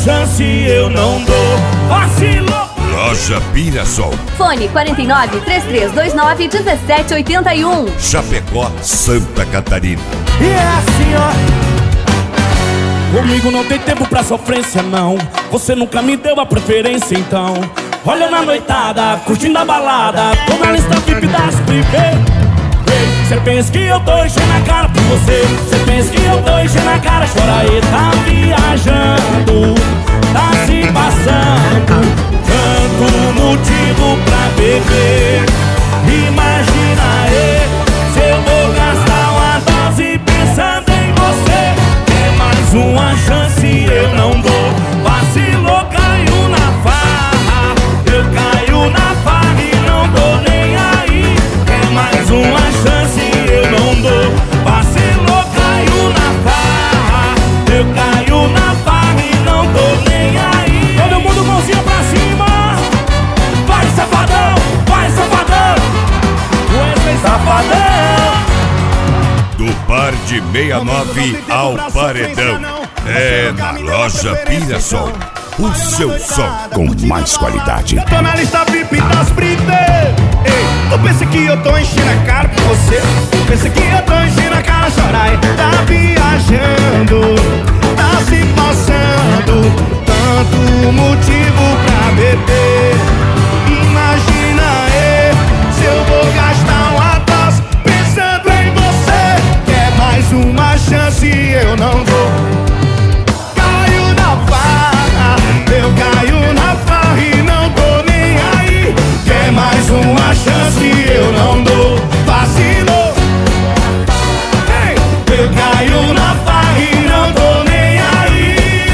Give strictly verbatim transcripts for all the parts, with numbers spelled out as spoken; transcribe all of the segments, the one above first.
chance eu não dou. Vacilou. Loja Pirasol. Fone quarenta e nove, três três dois nove, dezessete oitenta e um. Chapecó, Santa Catarina. E é assim, ó. Comigo não tem tempo pra sofrência, não. Você nunca me deu a preferência, então. Olha na noitada, curtindo a balada, tô na lista V I P das privê. Cê pensa que eu tô enchendo a cara por você. Cê pensa que eu tô enchendo a cara. Chora aí, tá viajando, tá se passando. Tanto motivo pra beber. Imagina aí, se eu vou gastar uma dose pensando em você. É mais uma chance, eu não dou. Vacilou, caiu na farra. Eu caio na farra e não dou nem aí. É mais uma chance, eu não dou. Vacilou, caiu na farra. Eu caio na farra e não dou nem aí. Todo mundo mãozinha pra cima. Vai, safadão, vai, safadão. Wesley Safadão. Do bar de sessenta e nove ao paredão. É na Loja Pirasol. O seu som com mais qualidade. Eu tô na lista V I P das privê. Ei, tu pensa que eu tô enchendo a cara por você? Tu pensa que eu tô enchendo a cara, chorar e tá viajando, tá se passando. Tanto motivo pra beber. Imagina aí, se eu vou gastar uma dose pensando em você. Quer mais uma chance, eu não dou. Caio na farra, eu caio na farra e não tô nem aí. Quer mais uma chance, eu não dou. Vacilou. Ei, eu caio na farra e não tô nem aí.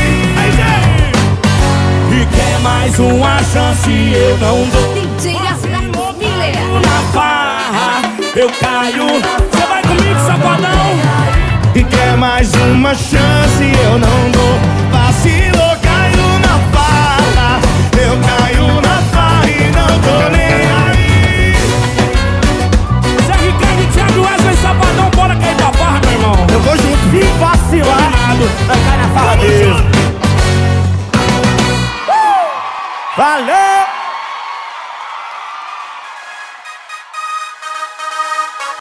E quer mais uma chance, eu não dou. D J Vacilou, Miller. caio na farra, eu caio. Você vai comigo, safadão? E quer mais uma chance, eu não dou. Vacilou, caiu na farra. Eu caio na farra e não tô nem aí. Zé Ricardo e Thiago Wesley Safadão, bora cair da farra, meu irmão. Eu vou junto. E vacilado, vai cair na farra mesmo. Valeu!